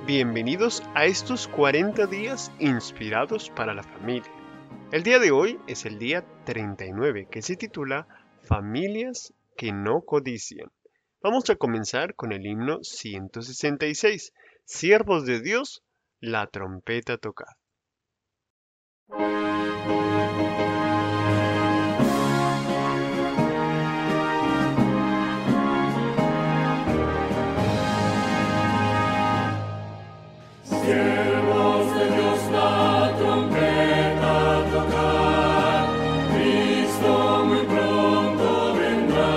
Bienvenidos a estos 40 días inspirados para la familia. El día de hoy es el día 39, que se titula Familias que no codician. Vamos a comenzar con el himno 166, Siervos de Dios, la trompeta tocad. Siervos de Dios, la trompeta tocad, Cristo muy pronto vendrá.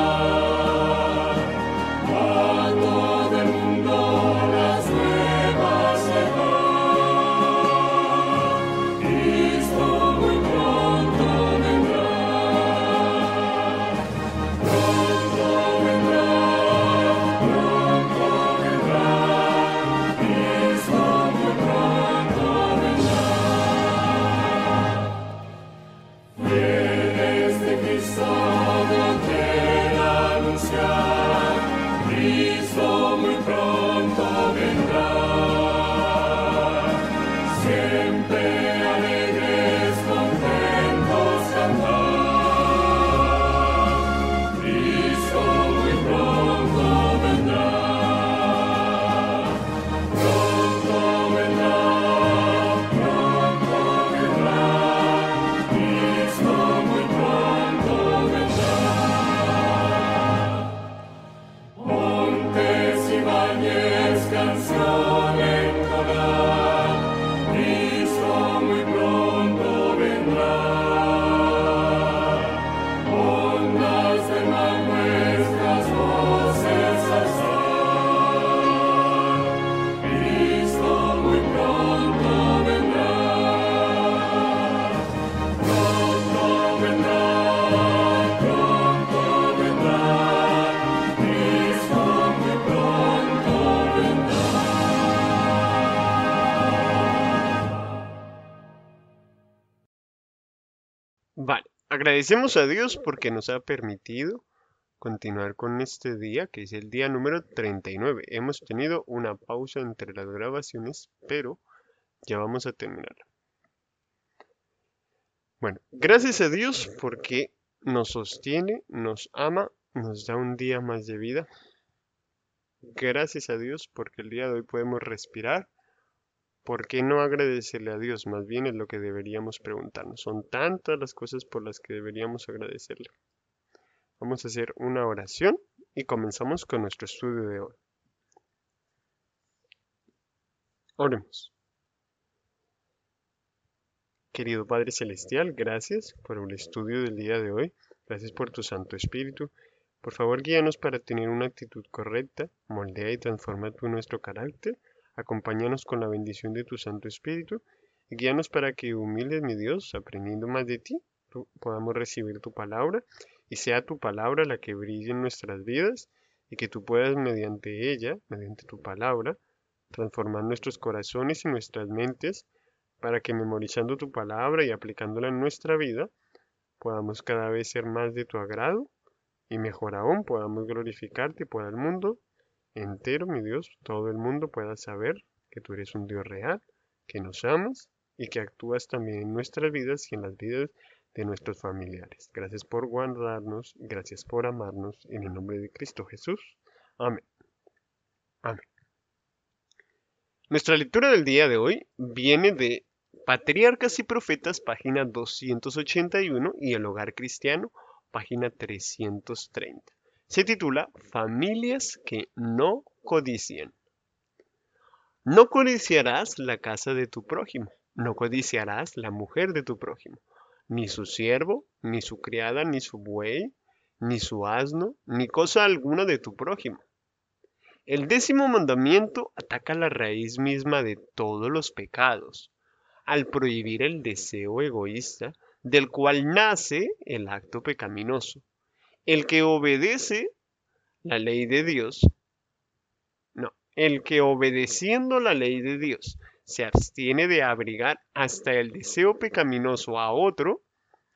A todo el mundo las nuevas llevar, Cristo muy pronto vendrá. Pronto vendrá, pronto vendrá. Cristo muy pronto vendrá. Fieles de Cristo no quiero anunciar, Cristo muy pronto vendrá. Siempre alegres, contentos cantar, Cristo muy pronto vendrá. Pronto vendrá, Cristo muy pronto vendrá. Montes y valles, canción entonar, Cristo muy pronto vendrá. Ondas del mar nuestras voces alzar, Cristo muy pronto vendrá. Pronto vendrá, Cristo muy pronto vendrá. Vale, agradecemos a Dios porque nos ha permitido continuar con este día, que es el día número 39. Hemos tenido una pausa entre las grabaciones, pero ya vamos a terminar. Bueno, gracias a Dios porque nos sostiene, nos ama, nos da un día más de vida. Gracias a Dios porque el día de hoy podemos respirar. ¿Por qué no agradecerle a Dios? Más bien es lo que deberíamos preguntarnos. Son tantas las cosas por las que deberíamos agradecerle. Vamos a hacer una oración y comenzamos con nuestro estudio de hoy. Oremos. Querido Padre Celestial, gracias por el estudio del día de hoy. Gracias por tu Santo Espíritu. Por favor, guíanos para tener una actitud correcta. Moldea y transforma tú nuestro carácter. Acompáñanos con la bendición de tu Santo Espíritu. Y guíanos para que, humildes, mi Dios, aprendiendo más de ti, podamos recibir tu palabra y sea tu palabra la que brille en nuestras vidas y que tú puedas mediante ella, mediante tu palabra, transformar nuestros corazones y nuestras mentes para que memorizando tu palabra y aplicándola en nuestra vida, podamos cada vez ser más de tu agrado y mejor aún podamos glorificarte y pueda el mundo entero, mi Dios, todo el mundo pueda saber que tú eres un Dios real, que nos amas y que actúas también en nuestras vidas y en las vidas de nuestros familiares. Gracias por guardarnos, gracias por amarnos, en el nombre de Cristo Jesús. Amén. Amén. Nuestra lectura del día de hoy viene de Patriarcas y Profetas, página 281, y El Hogar Cristiano, página 330. Se titula Familias que no codician. No codiciarás la casa de tu prójimo, no codiciarás la mujer de tu prójimo, ni su siervo, ni su criada, ni su buey, ni su asno, ni cosa alguna de tu prójimo. El 10º mandamiento ataca la raíz misma de todos los pecados, al prohibir el deseo egoísta del cual nace el acto pecaminoso. El que obedece la ley de Dios, el que obedeciendo la ley de Dios se abstiene de abrigar hasta el deseo pecaminoso a otro,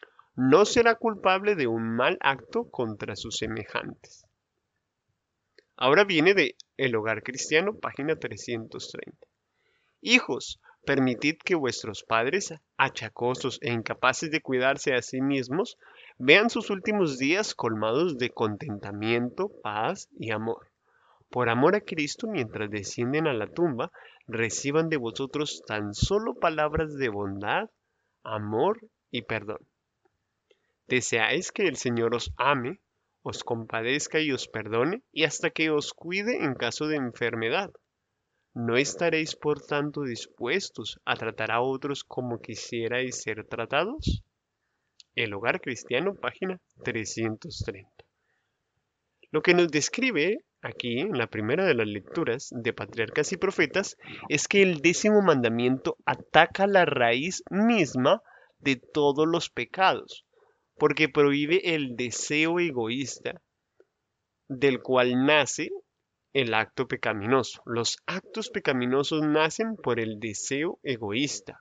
no será culpable de un mal acto contra sus semejantes. Ahora viene de El Hogar Cristiano, página 330. Hijos, permitid que vuestros padres, achacosos e incapaces de cuidarse a sí mismos, vean sus últimos días colmados de contentamiento, paz y amor. Por amor a Cristo, mientras descienden a la tumba, reciban de vosotros tan solo palabras de bondad, amor y perdón. Deseáis que el Señor os ame, os compadezca y os perdone, y hasta que os cuide en caso de enfermedad. ¿No estaréis por tanto dispuestos a tratar a otros como quisierais ser tratados? El Hogar Cristiano, página 330. Lo que nos describe aquí en la primera de las lecturas de Patriarcas y Profetas es que el 10º mandamiento ataca la raíz misma de todos los pecados, porque prohíbe el deseo egoísta del cual nace el acto pecaminoso. Los actos pecaminosos nacen por el deseo egoísta.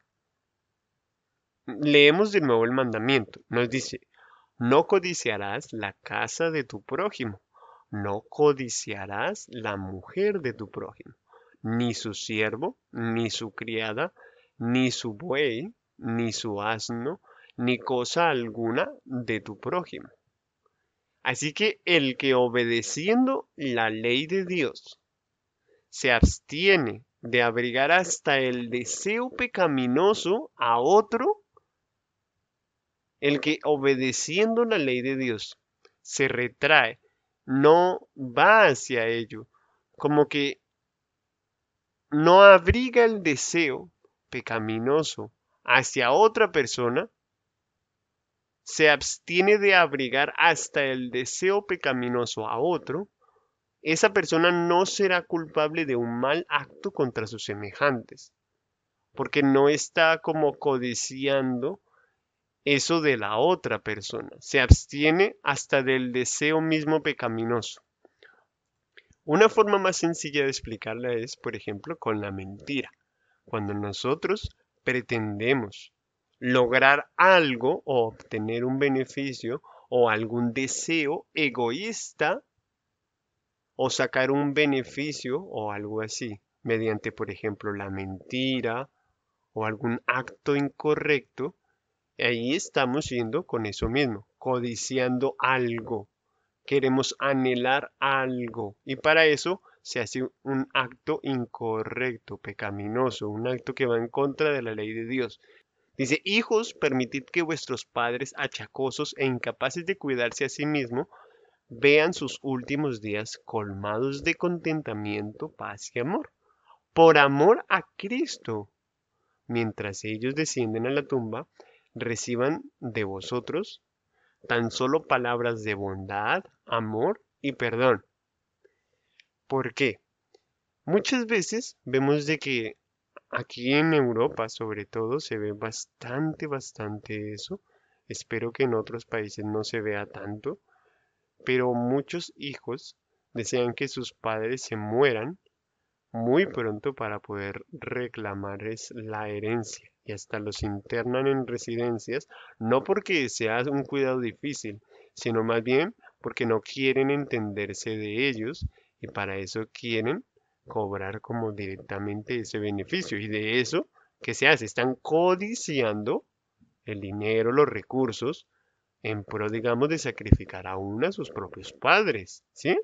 Leemos de nuevo el mandamiento. Nos dice, no codiciarás la casa de tu prójimo, no codiciarás la mujer de tu prójimo, ni su siervo, ni su criada, ni su buey, ni su asno, ni cosa alguna de tu prójimo. Así que el que obedeciendo la ley de Dios se abstiene de abrigar hasta el deseo pecaminoso a otro, el que obedeciendo la ley de Dios se retrae, no va hacia ello, como que no abriga el deseo pecaminoso hacia otra persona, se abstiene de abrigar hasta el deseo pecaminoso a otro, esa persona no será culpable de un mal acto contra sus semejantes, porque no está como codiciando eso de la otra persona, se abstiene hasta del deseo mismo pecaminoso. Una forma más sencilla de explicarla es, por ejemplo, con la mentira. Cuando nosotros pretendemos lograr algo o obtener un beneficio o algún deseo egoísta o sacar un beneficio o algo así, mediante, por ejemplo, la mentira o algún acto incorrecto, ahí estamos yendo con eso mismo, codiciando algo. Queremos anhelar algo y para eso se hace un acto incorrecto, pecaminoso, un acto que va en contra de la ley de Dios. Dice, hijos, permitid que vuestros padres achacosos e incapaces de cuidarse a sí mismos vean sus últimos días colmados de contentamiento, paz y amor, por amor a Cristo. Mientras ellos descienden a la tumba, reciban de vosotros tan solo palabras de bondad, amor y perdón. ¿Por qué? Muchas veces vemos de que aquí en Europa, sobre todo, se ve bastante eso. Espero que en otros países no se vea tanto, pero muchos hijos desean que sus padres se mueran muy pronto para poder reclamarles la herencia y hasta los internan en residencias, no porque sea un cuidado difícil, sino más bien porque no quieren entenderse de ellos y para eso quieren cobrar como directamente ese beneficio. Y de eso, ¿qué se hace? Están codiciando el dinero, los recursos, en pro, digamos, de sacrificar aún a sus propios padres, ¿sí?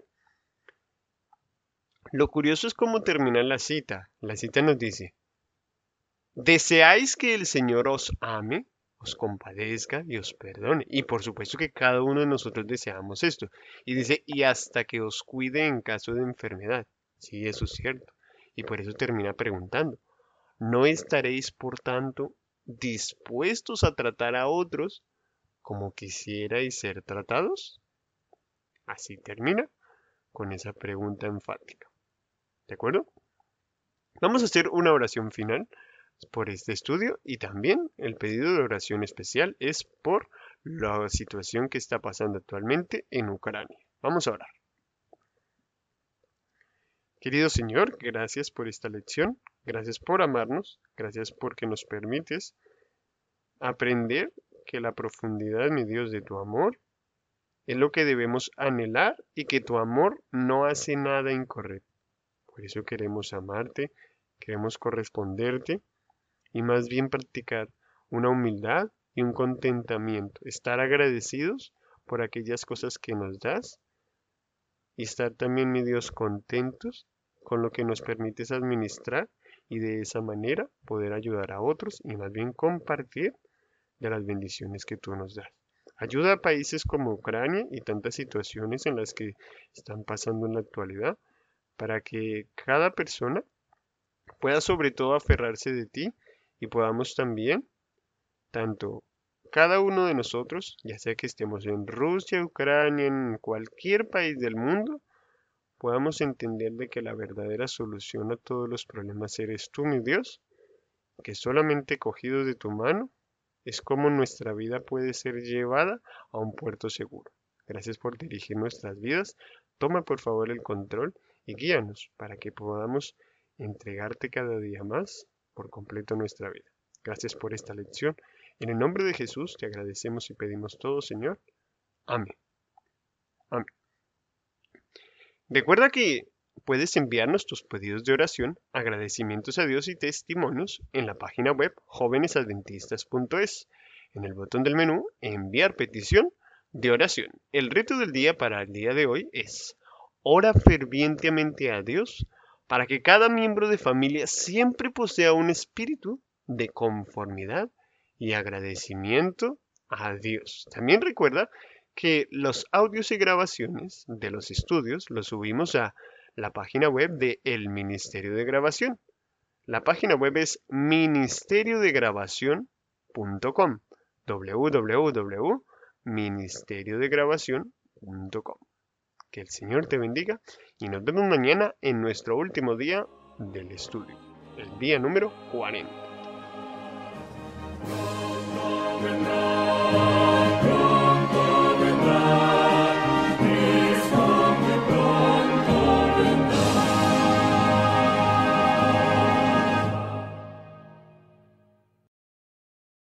Lo curioso es cómo termina la cita. La cita nos dice, deseáis que el Señor os ame, os compadezca y os perdone. Y por supuesto que cada uno de nosotros deseamos esto. Y dice, y hasta que os cuide en caso de enfermedad. Sí, eso es cierto. Y por eso termina preguntando, ¿no estaréis, por tanto, dispuestos a tratar a otros como quisierais ser tratados? Así termina con esa pregunta enfática. ¿De acuerdo? Vamos a hacer una oración final por este estudio y también el pedido de oración especial es por la situación que está pasando actualmente en Ucrania. Vamos a orar. Querido Señor, gracias por esta lección, gracias por amarnos, gracias porque nos permites aprender que la profundidad, mi Dios, de tu amor es lo que debemos anhelar y que tu amor no hace nada incorrecto. Por eso queremos amarte, queremos corresponderte y más bien practicar una humildad y un contentamiento, estar agradecidos por aquellas cosas que nos das y estar también, mi Dios, contentos con lo que nos permites administrar y de esa manera poder ayudar a otros y más bien compartir de las bendiciones que tú nos das. Ayuda a países como Ucrania y tantas situaciones en las que están pasando en la actualidad para que cada persona pueda sobre todo aferrarse de ti y podamos también, tanto cada uno de nosotros, ya sea que estemos en Rusia, Ucrania, en cualquier país del mundo, podamos entender de que la verdadera solución a todos los problemas eres tú, mi Dios, que solamente cogidos de tu mano es como nuestra vida puede ser llevada a un puerto seguro. Gracias por dirigir nuestras vidas. Toma por favor el control y guíanos para que podamos entregarte cada día más por completo nuestra vida. Gracias por esta lección. En el nombre de Jesús te agradecemos y pedimos todo, Señor. Amén. Amén. Recuerda que puedes enviarnos tus pedidos de oración, agradecimientos a Dios y testimonios en la página web jovenesadventistas.es. En el botón del menú, enviar petición de oración. El reto del día para el día de hoy es: ora fervientemente a Dios para que cada miembro de familia siempre posea un espíritu de conformidad y agradecimiento a Dios. También recuerda que los audios y grabaciones de los estudios los subimos a la página web de El Ministerio de Grabación. La página web es ministeriodegrabacion.com, www.ministeriodegrabacion.com. Que el Señor te bendiga y nos vemos mañana en nuestro último día del estudio, el día número 40.